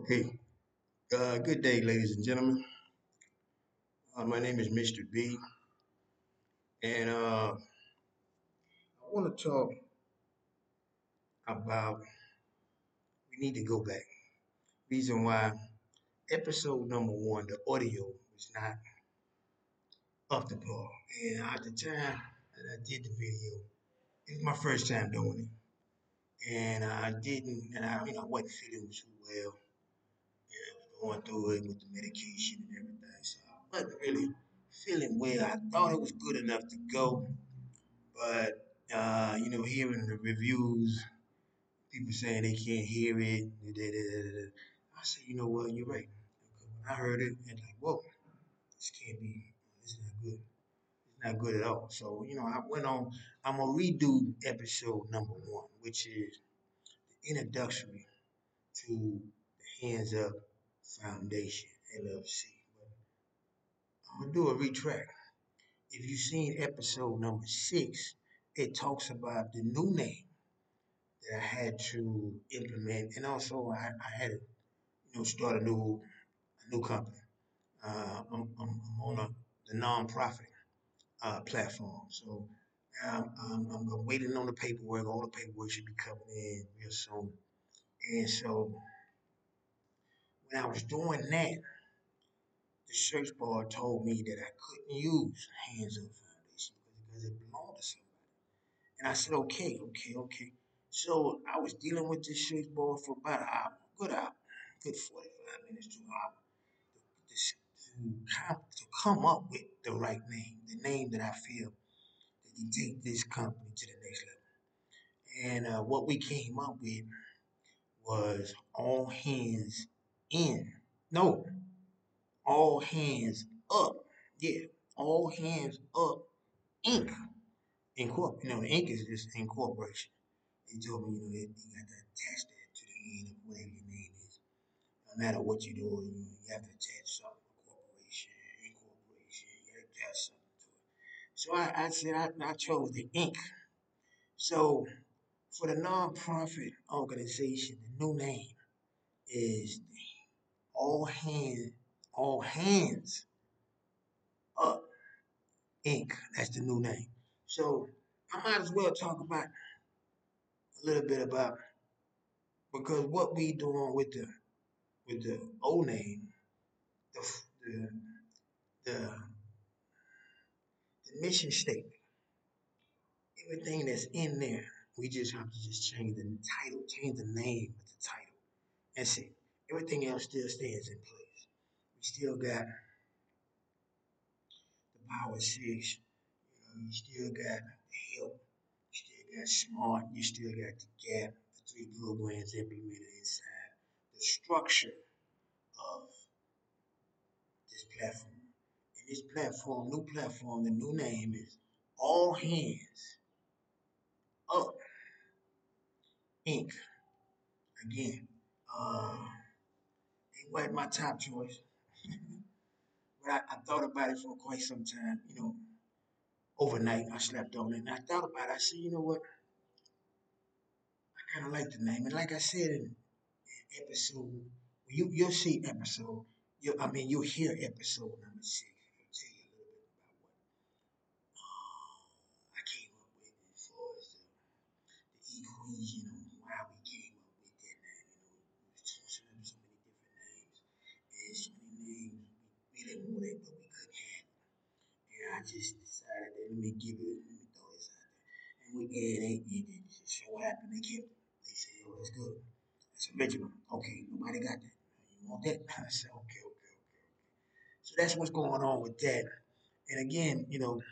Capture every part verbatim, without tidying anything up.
Okay. Uh, good day, ladies and gentlemen. Uh, my name is Mister B, and uh, I want to talk about we need to go back. Reason why episode number one, the audio was not up to par, and at the time that I did the video, it was my first time doing it, and I didn't, and I, you know, I wasn't feeling too well. And I was going through it with the medication and everything, so I wasn't really feeling well. I thought it was good enough to go, but uh, you know, hearing the reviews, people saying they can't hear it. Da, da, da, da, da. I said, you know what, you're right. When I heard it, and like, whoa, this can't be. This is not good. It's not good at all. So you know, I went on. I'm gonna redo episode number one, which is the introductory to the Hands Up Foundation L L C. But I'm gonna do a retract. If you've seen episode number six, it talks about the new name that I had to implement, and also I, I had to, you know, start a new a new company. Uh, I'm, I'm, I'm on a, the nonprofit uh, platform, so um, I'm, I'm waiting on the paperwork. All the paperwork should be coming in real soon. And so when I was doing that, the search bar told me that I couldn't use Hands Up Foundation because it belonged to somebody. And I said, okay, okay, okay. So I was dealing with this search bar for about an hour, good hour, good forty-five minutes to an hour, to, come, to come up with the right name, the name that I feel that can take this company to the next level. And uh, what we came up with was All Hands In. No, All Hands Up. Yeah, All Hands Up Inc. Incorp. You know, the Inc is just incorporation. They told me, you know, that you got to attach that to the end of whatever your name is. No matter what you're doing, you, know, you have to attach something, corporation, incorporation, you got to attach something to it. So I, I said I, I chose the Inc. So for the nonprofit organization, the new name is All Hands, All Hands Up Inc. That's the new name. So I might as well talk about a little bit about because what we doing with the with the old name, the the the, the mission statement, everything that's in there, we just have to just change the title, change the name of the title. That's it. Everything else still stands in place. We still got the Power Six. You know, you still got the Help. You still got Smart. You still got the Gap. The three programs implemented inside the structure of this platform. And this platform, new platform, the new name is All Hands Up Inc. Again, uh, it wasn't my top choice, but I, I thought about it for quite some time. You know, overnight I slept on it, and I thought about it. I said, you know what? I kind of like the name, and like I said in, in episode, you you'll see episode. You, I mean, you'll hear episode number six. I'll tell you a little bit about what uh, I came up with as far as the, the equation on why we came up with that name. You know, we was tossing up so many different names, and so many names we really wanted, but we couldn't have. And I just decided that let me give it, let me throw this out there. And we and they, it, it just so happened they kept it. They said, yo, that's good. That's original. Okay, nobody got that. You want that? I said, okay, okay, okay, okay. So that's what's going on with that. And again, you know,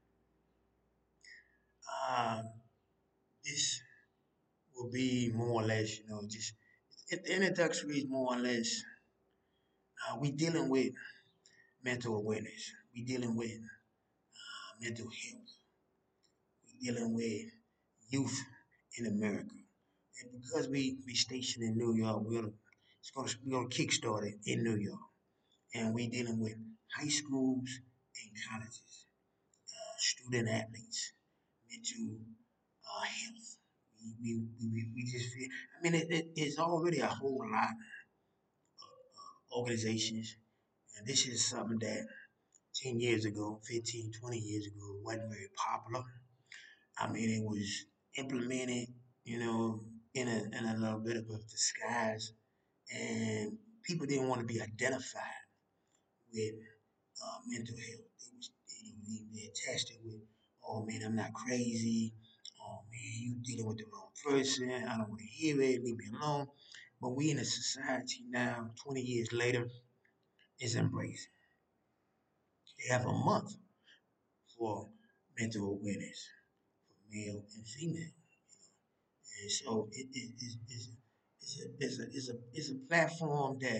uh, this will be more or less, you know, just the introductory is more or less uh, we dealing with mental awareness. We dealing with uh, mental health. We dealing with youth in America. And because we we stationed in New York, we're gonna it's gonna we're gonna kickstart it in New York, and we dealing with high schools and colleges, uh, student athletes, mental uh, health. We, we, we, we just feel. I mean, it, it, it's already a whole lot organizations. And this is something that ten years ago, fifteen, twenty years ago, wasn't very popular. I mean, it was implemented, you know, in a, in a little bit of a disguise, and people didn't want to be identified with uh, mental health. They was, you know, they, they attached it with, oh man, I'm not crazy. Oh man, you dealing with the wrong person. I don't want to hear it. Leave me alone. But we in a society now, twenty years later, is embracing. They have a month for mental awareness for male and female. And so it is it, it, it's, it's, a, it's, a, it's, a, it's a platform that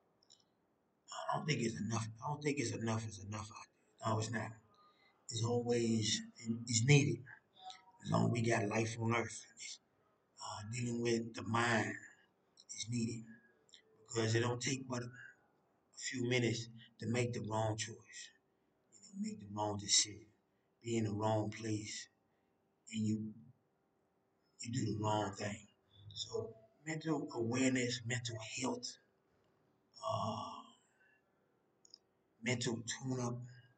I don't think is enough. I don't think it's enough is enough out there. No, it's not. It's always it's needed as long as we got life on earth. Uh, dealing with the mind is needed because it don't take but a few minutes to make the wrong choice. You know, make the wrong decision, be in the wrong place, and you you do the wrong thing. So mental awareness, mental health, uh, mental tune-up,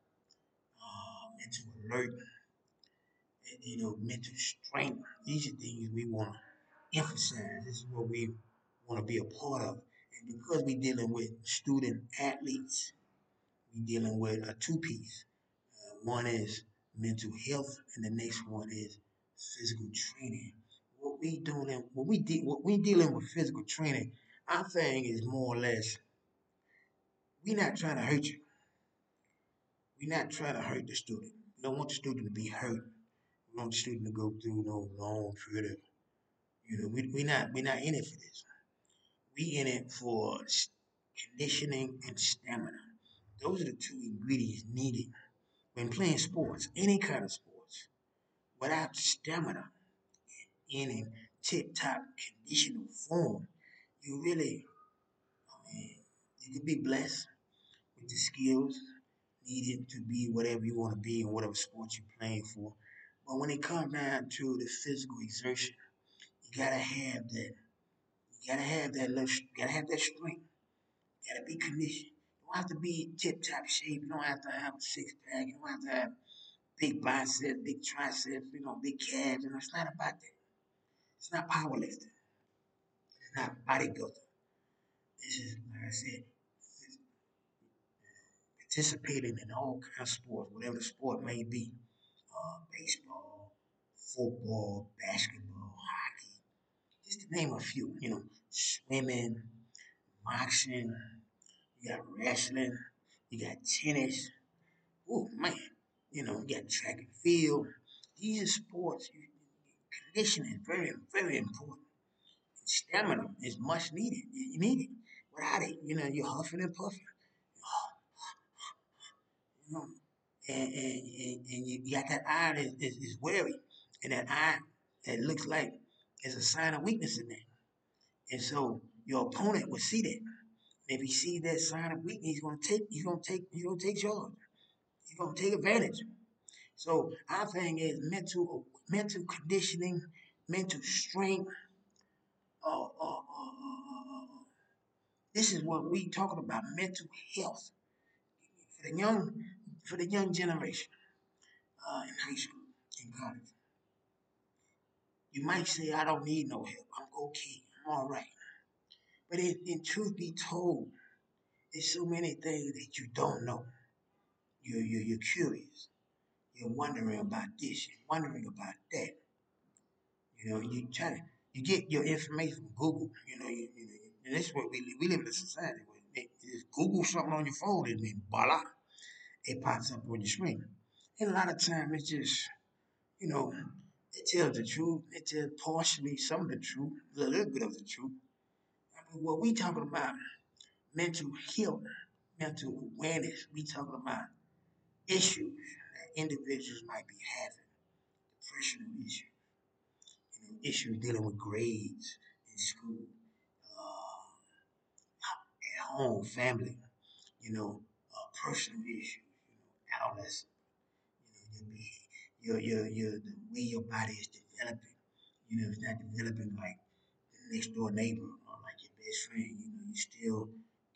uh, mental alert, and, you know, mental strength. These are things we want to emphasize. This is what we want to be a part of. And because we're dealing with student athletes, we're dealing with a two-piece. Uh, one is mental health, and the next one is physical training. What we doing, what we de- what we dealing with physical training, our thing is more or less, we not trying to hurt you. We're not trying to hurt the student. We don't want the student to be hurt. We want the student to go through no long period of, you know, we we not we not in it for this. We in it for conditioning and stamina. Those are the two ingredients needed when playing sports, any kind of sports. Without stamina in a tip-top conditional form, you really, I mean, you could be blessed with the skills needed to be whatever you want to be in whatever sport you're playing for. But when it comes down to the physical exertion, you gotta have that. You gotta have that. Little, you gotta have that strength. You gotta be conditioned. You don't have to be tip top shape. You don't have to have a six pack. You don't have to have big biceps, big triceps. You know, big calves. You know, it's not about that. It's not powerlifting. It's not bodybuilding. This is, like I said, participating in all kinds of sports, whatever the sport may be. Uh, baseball, football, basketball, hockey, just to name a few. You know, swimming, boxing, you got wrestling, you got tennis. Oh man, you know, you got track and field. These are sports. Conditioning is very, very important. Stamina is much needed. You need it. Without it, you know, you're huffing and puffing. You know, and, and, and, and you got that eye that is, is wary, and that eye that looks like is a sign of weakness in there. And so your opponent will see that. And if he sees that sign of weakness, he's gonna take, he's gonna take, he's gonna take charge. He's gonna take advantage. So our thing is mental, mental conditioning, mental strength. Uh, uh, uh, uh, uh, this is what we talking about: mental health for the young, for the young generation uh, in high school, in college. You might say, I don't need no help. I'm okay. I'm all right. But in, in truth be told, there's so many things that you don't know. You're, you're, you're curious. You're wondering about this. You're wondering about that. You know, you try to, you get your information from Google. You know, you, you know, and this is what we, we live in a society where they, you just Google something on your phone and then voila, it pops up on your screen. And a lot of times it's just, you know, it tells the truth. It tells partially some of the truth, a little bit of the truth. I mean, what we talking about mental health, mental awareness. We talking about issues that individuals might be having, depressional issues, you know, issues dealing with grades in school, uh, at home, family, you know, uh, personal issues, you know, adolescence, you know, your, your, your, your, the way your body is developing, you know, it's not developing like the next door neighbor or like your best friend, you know, you still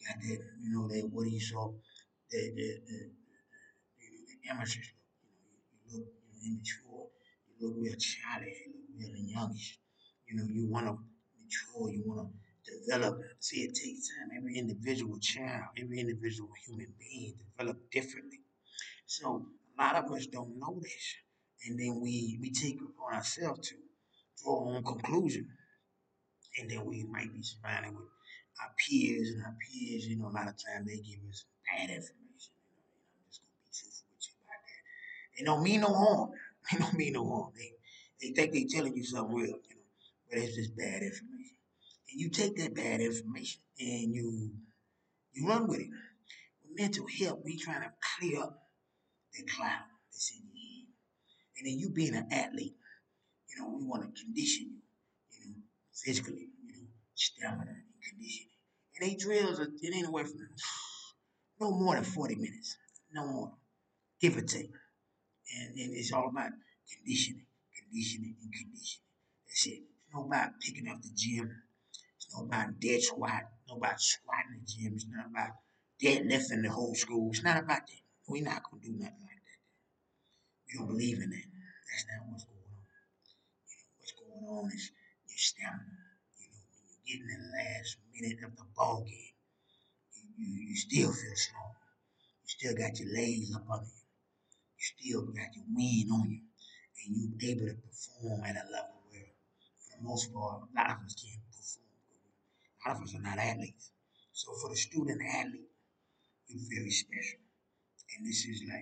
Got that, you know, that what you saw, that the, the, the, the amateurs look, you know, you look, you know, immature, you look real childish, you look real youngish. You know, you want to mature, you want to develop. See, it takes time. Every individual child, every individual human being develop differently. So a lot of us don't know this, and then we we take it upon ourselves to draw our own conclusion, and then we might be surrounded with our peers, and our peers, you know, a lot of times they give us bad information. You know, I'm just gonna be truthful with you about that. It don't mean no harm. It don't mean no harm. They they think they telling you something real, you know, but it's just bad information. And you take that bad information and you you run with it. With mental health, we trying to clear up the cloud that's in your head. And then you being an athlete, you know, we want to condition you, you know, physically, you know, stamina and conditioning. And they drills, are, it ain't away from no more than forty minutes, no more, give or take. And, and it's all about conditioning, conditioning, and conditioning. That's it. It's not about picking up the gym. It's not about dead squat. It's not about squatting the gym. It's not about deadlifting the whole school. It's not about that. We're not going to do nothing like that. We don't believe in that. That's not what's going on. What's going on is your stamina. You know, when you get in the last minute of the ball game, you, you, you still feel strong. You still got your legs up under you. You still got your wind on you. And you're able to perform at a level where, for the most part, a lot of us can't perform. A lot of us are not athletes. So for the student athlete, you're very special. And this is like,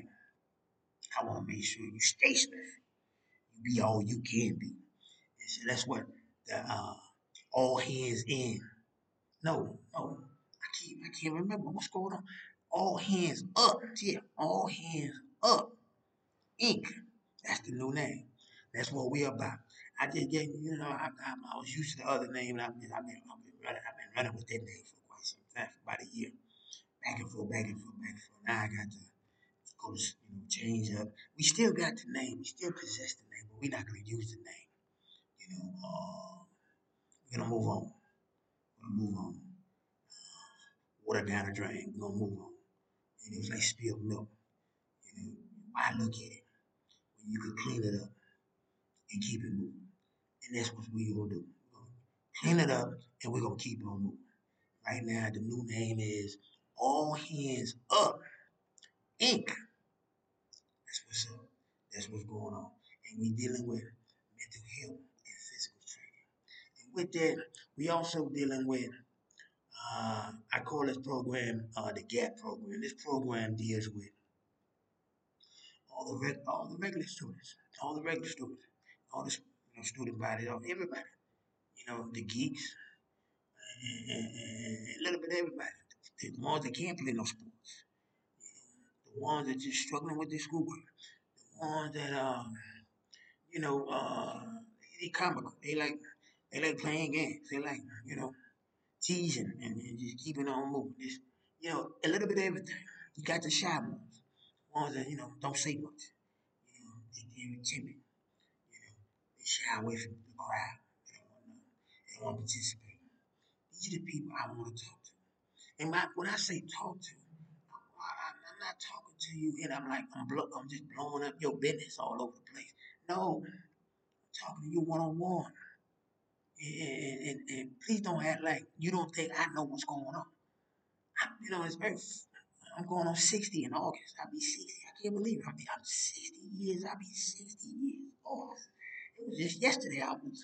I want to make sure you stay special. You be all you can be. And so that's what the uh, all hands in. No, no. I can't I can't remember what's going on. All hands up. Yeah, all hands up. Inc. That's the new name. That's what we about. I just gave you know, I, I, I was used to the other name, and I've been, I've been, I've been running, I've been running with that name for quite some time, for about a year, back and forth, back and forth, back and forth. Now I got to go to, you know, change up. We still got the name, we still possess the name, but we're not gonna use the name. You know, uh, we're gonna move on. We're gonna move on. Water down the drain. We're gonna move on. And it was like spilled milk. You know, why look at it when you could clean it up and keep it moving? And that's what we gonna do. We're gonna clean it up and we're gonna keep on moving. Right now, the new name is All Hands Up Inc. That's what's up. That's what's going on. And we dealing with mental health and physical training. And with that, we also dealing with uh, I call this program uh, the GAP program. This program deals with all the reg- all the regular students, all the regular students, all the you know, student body, all everybody. You know, the geeks, and, and, and a little bit of everybody. The ones that can't play no sports, the ones that just struggling with their schoolwork, the ones that um, you know, uh, they comical. They like they like playing games. They like you know teasing and, and just keeping on moving. Just, you know, a little bit of everything. You got the shy ones, ones that you know don't say much. You know, they, they're timid. You know, they shy away from the crowd. They don't want to. They don't want to participate. These are the people I want to talk to. And my, when I say talk to, I, am not talking to you and I'm like I'm, blow, I'm just blowing up your business all over the place. No, I'm talking to you one on one. And, and, and please don't act like you don't think I know what's going on. I, you know, it's very. I'm going on sixty in August. I'll be sixty. I can't believe it. I'll be I'm sixty years. I'll be sixty years. Oh, it was just yesterday. I was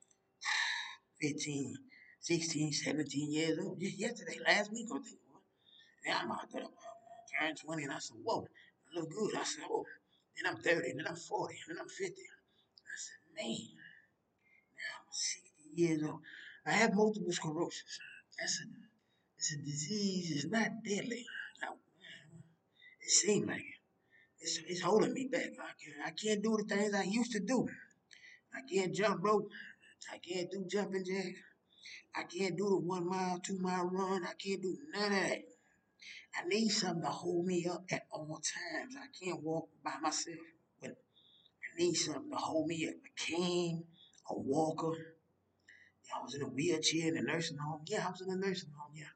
fifteen, sixteen, seventeen years old. Just yesterday, last week, I think. Now I'm out there. I turned twenty and I said, whoa, I look good. I said, oh. Then I'm thirty, and then I'm forty, and then I'm fifty. I said, man, now I'm sixty years old. I have multiple sclerosis. That's a, it's a disease. It's not deadly. I, it seems like it. It's, it's holding me back. I can't, I can't do the things I used to do. I can't jump rope. I can't do jumping jacks. I can't do the one mile, two mile run. I can't do none of that. I need something to hold me up at all times. I can't walk by myself. But I need something to hold me up. A cane, a walker. Yeah, I was in a wheelchair in a nursing home. Yeah, I was in a nursing home. Yeah.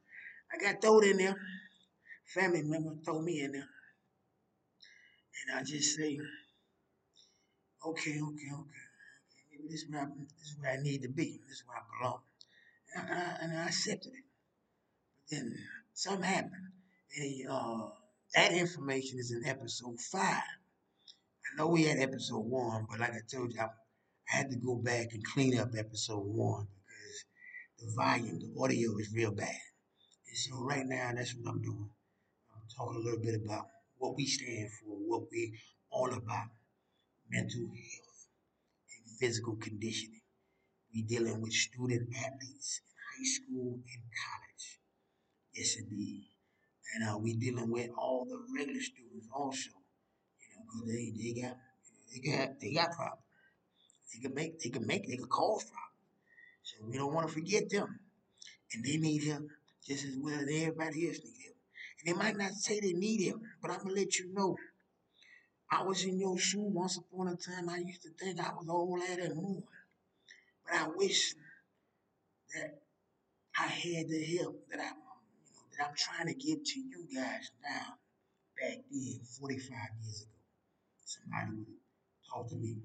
I got thrown in there. Family member throw me in there, and I just say, okay, okay, okay. Maybe this is where I, this is where I need to be. This is where I belong. And I, and I accepted it. But then something happened. And uh, that information is in episode five. I know we had episode one, but like I told you, I, I had to go back and clean up episode one because the volume, the audio is real bad. And so right now, that's what I'm doing. I'm talking a little bit about what we stand for, what we all about, mental health and physical conditioning. We dealing with student athletes in high school and college. Yes, indeed. And uh, we dealing with all the regular students also. You know, because they, they got they got they got problems. They can make they can make they can cause problems. So we don't want to forget them. And they need help just as well as everybody else need help. And they might not say they need help, but I'm gonna let you know. I was in your shoe once upon a time. I used to think I was all that and more. But I wish that I had the help that I you know that I'm trying to give to you guys now back then, forty-five years ago. Somebody would talk to me,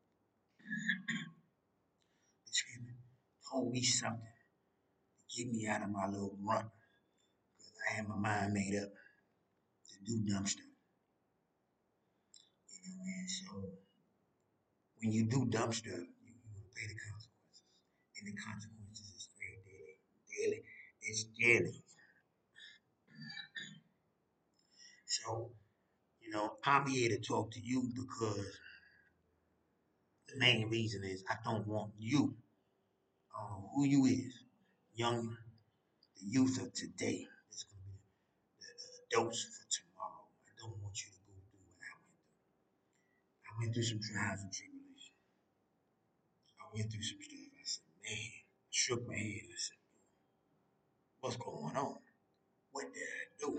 excuse me, told me something to get me out of my little rut. Because I had my mind made up to do dumb stuff. You know, and so when you do dumb stuff, you, you will pay the consequences. And the consequences is very daily. Daily. It's daily. So, you know, I'm here to talk to you because the main reason is I don't want you, uh, who you is, young, the youth of today. It's going to be the, the adults for tomorrow. I don't want you to go through what I went through. I went through some trials and tribulations. I went through some stuff. I said, man, I shook my head. I said, what's going on? What did I do?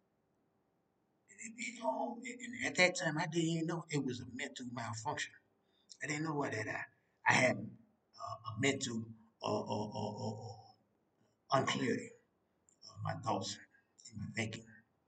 And, it, it, all, and at that time, I didn't even know it was a mental malfunction. I didn't know what that I, I had uh, a mental or, or, or, or, unclarity of my thoughts and my thinking.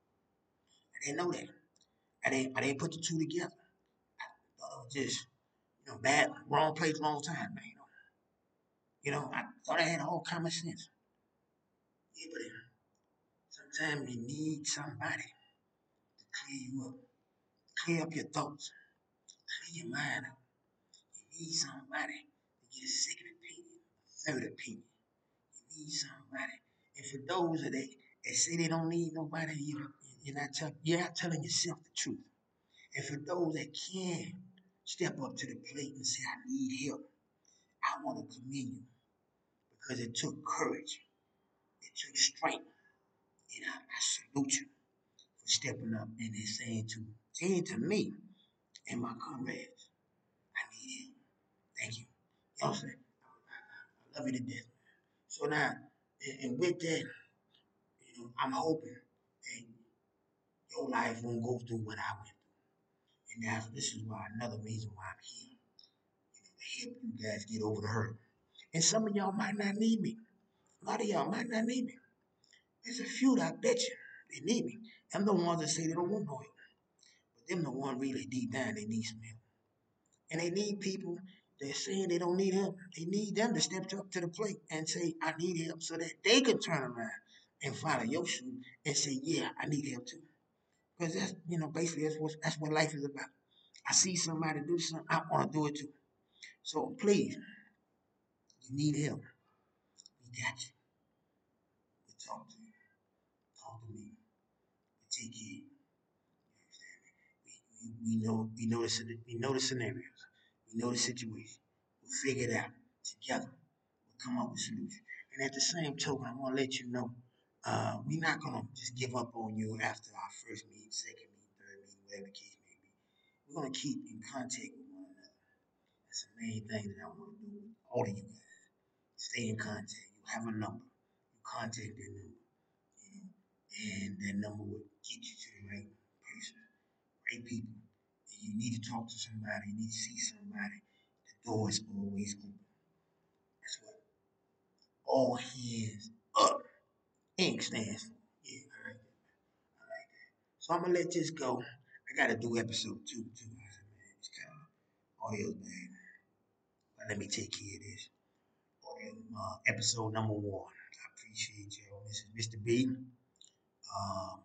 I didn't know that. I didn't, I didn't put the two together. I thought it was just, you know, bad, wrong place, wrong time, man. You know, you know I thought I had all common sense. Yeah, but sometimes you need somebody to clear you up, clear up your thoughts, clear your mind up. You need somebody to get a second opinion, a third opinion. You need somebody. And for those that, they, that say they don't need nobody, you, you're, not tell, you're not telling yourself the truth. And for those that can step up to the plate and say, I need help, I want to commend you because it took courage, it took strength. And I, I salute you for stepping up and then saying to, saying to me and my comrades, I need help. Thank you. You know what I'm saying? I, I, I love you to death. So now, and, and with that, you know, I'm hoping that your life won't go through what I went through. And that's this is why another reason why I'm here, you know, to help you guys get over the hurt. And some of y'all might not need me. A lot of y'all might not need me. There's a few that I bet you they need me. I'm the ones that say they don't want no help. But them the one really deep down they need some help. And they need people that saying they don't need help. They need them to step up to the plate and say, I need help so that they can turn around and follow your shoe and say, yeah, I need help too. Because that's, you know, basically that's what, that's what life is about. I see somebody do something, I want to do it too. So please, you need help. We got you. We talk to you. Talk to me. We take care of you. You understand me? We, we, we know we know the we know the scenarios. We know the situation. We'll figure it out together. We'll come up with solutions. And at the same token, I want to let you know, uh, we're not gonna just give up on you after our first meeting, second meeting, third meeting, whatever the case may be. We're gonna keep in contact with one another. That's the main thing that I want to do with all of you guys. Stay in contact. You have a number. You contact that number. You know, and that number will get you to the right person, right people. And you need to talk to somebody. You need to see somebody. The door is always open. That's what all hands up. Ink stands for. Yeah, I like that. I like that. So I'm gonna let this go. I gotta do episode two too. I said, man, it's kind of audio bad. But let me take care of this. Audio, uh, episode number one. I appreciate you. This is mister B. Um,